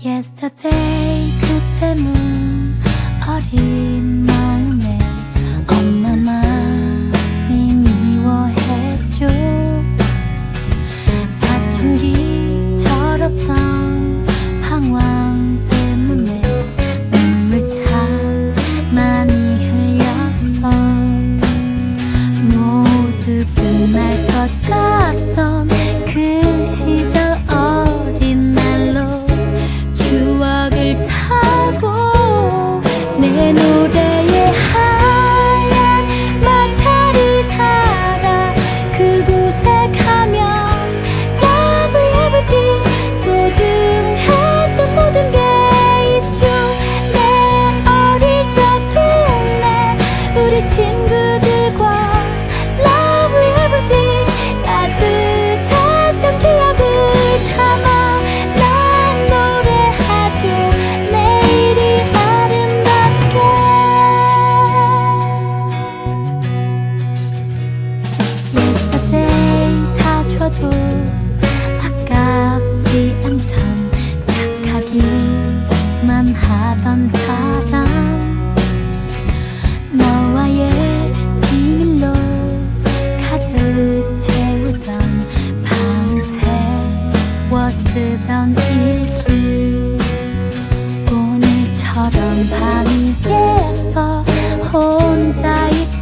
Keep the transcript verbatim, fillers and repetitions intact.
Yesterday 그때는 어린 마음에 엄마만이 미워했죠. 사춘기 철없던 방황 때문에 눈물 참 많이 흘렸어. 모두 끝날 것 같던 그 시절 어린 날로 추억을 타고 내 노래에 하얀 마차를 타라 그곳에 가면 Love everything 소중했던 모든 게 있죠. 내 어릴 적 동네 우리 친구들과 Love everything 따뜻했던 기억을 담아 도 아깝지 않던 착하기만 하던 사람 너와의 비밀로 가득 채우던 밤새워 쓰던 일기 오늘처럼 밤이 예뻐 혼자 있